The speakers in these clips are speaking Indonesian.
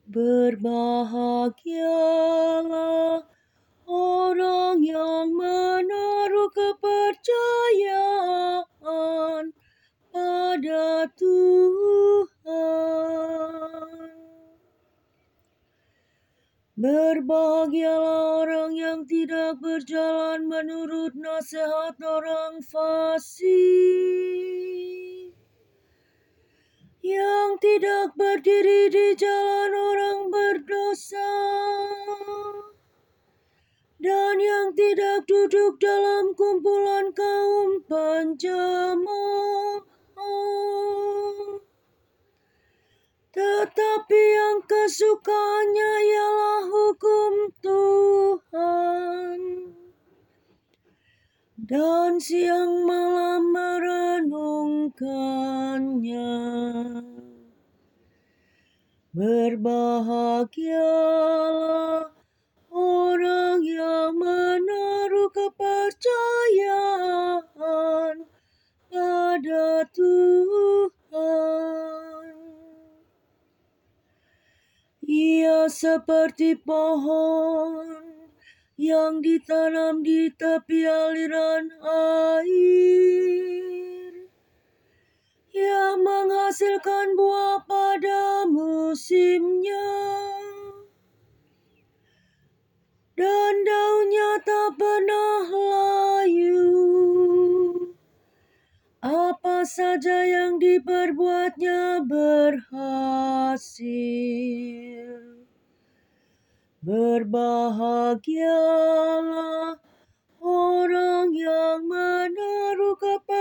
Berbahagialah orang yang menaruh kepercayaan pada Tuhan. Berbahagialah orang yang tidak berjalan menurut nasihat orang fasik, yang tidak berdiri di jalan orang berdosa, dan yang tidak duduk dalam kumpulan kaum pencemooh. Tetapi yang kesukaannya ialah hukum Tuhan, dan siang malam merenungkannya. Berbahagialah orang yang menaruh kepercayaan pada Tuhan. Ia seperti pohon yang ditanam di tepi aliran air, yang menghasilkan buah pada musimnya, dan daunnya tak pernah layu. Apa saja yang diperbuatnya berhasil. Berbahagialah orang yang menaruh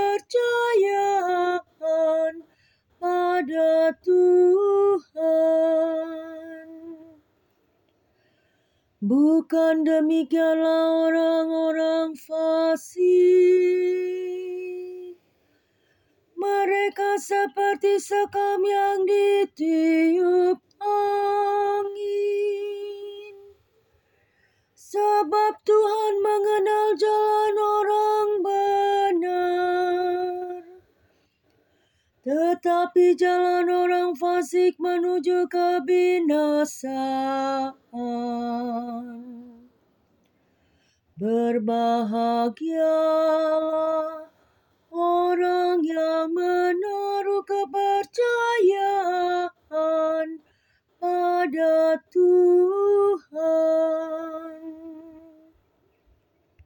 kepercayaan pada Tuhan. Bukan demikianlah orang-orang fasik. Mereka seperti sekam yang ditiup angin. Sebab Tuhan mengenal jalan orang benar, tetapi jalan orang fasik menuju kebinasaan. Berbahagialah